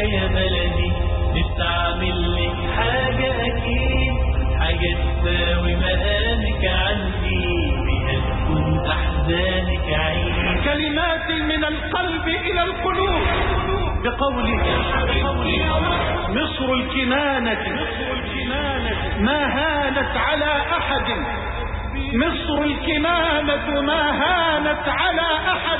يا بلدي، نستعمل لك حاجة أكيد، حاجة تساوي مقامك عندي، بها تكون أحزانك عيد. كلمات من القلب إلى القلوب بقوله مصر الكنانة ما هانت على أحد، مصر الكنانة ما هانت على أحد،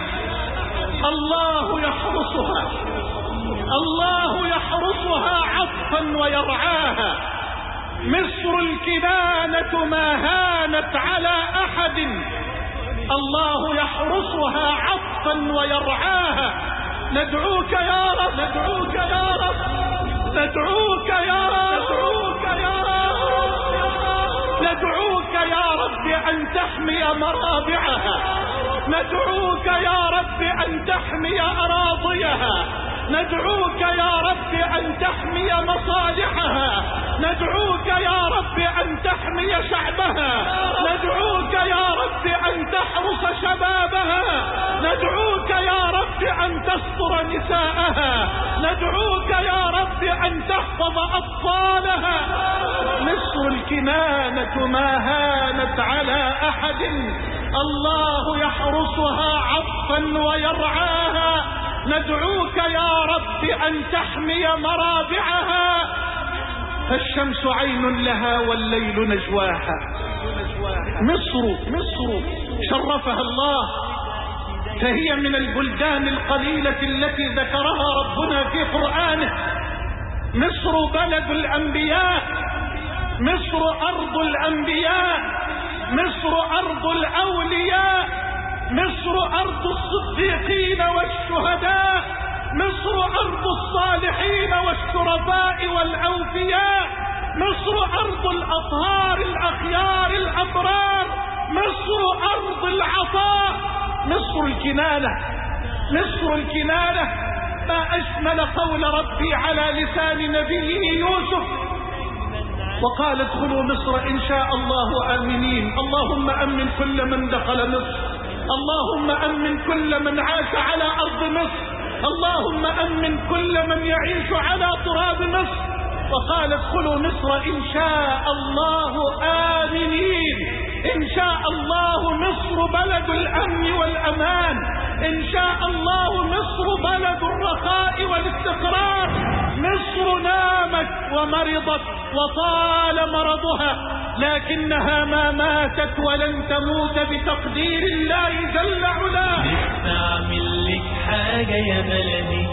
الله يحرسها، الله يحرسها عطفا ويرعاها. مصر الكنانة ما هانت على أحد، الله يحرسها عطفا ويرعاها. ندعوك يا رب، ندعوك يا رب، ندعوك يا رب، ندعوك يا رب أن تحمي مرابعها، ندعوك يا رب أن تحمي أراضيها، ندعوك يا رب أن تحمي مصالحها، ندعوك يا رب أن تحمي شعبها، ندعوك يا رب أن تحرس شبابها، ندعوك يا رب أن تستر نساءها، ندعوك يا رب أن تحفظ أطفالها. مصر الكنانة ما هانت على أحد، الله يحرسها عطفا ويرعاها. ندعوك يا رب أن تحمي مرابعها، فالشمس عين لها والليل نجواها. مصر شرفها الله، فهي من البلدان القليلة التي ذكرها ربنا في قرآنه. مصر بلد الأنبياء، مصر أرض الأنبياء، مصر أرض الأولياء، مصر أرض الصديقين والشهداء، مصر أرض الصالحين والشرفاء والأوفياء، مصر أرض الأطهار الأخيار الأبرار، مصر أرض العطاء. مصر الكنانة، مصر الكنانة. ما أشمل قول ربي على لسان نبيه يوسف، وقال ادخلوا مصر إن شاء الله آمنين. اللهم أمن كل من دخل مصر، اللهم أمن كل من عاش على أرض مصر، اللهم أمن كل من يعيش على تراب مصر. وقال ادخلوا مصر إن شاء الله آمنين. إن شاء الله مصر بلد الأمن والأمان، إن شاء الله مصر بلد الرخاء والاستقرار. مصر نامت ومرضت وطال مرضها، لكنها ما ماتت ولن تموت بتقدير الله جل علاه. نستعمل لك حاجة يا بلدي،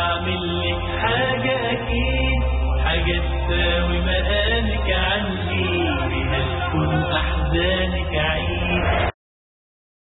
نستعمل لك حاجة أكيد، حاجة تساوي مقامك عندي،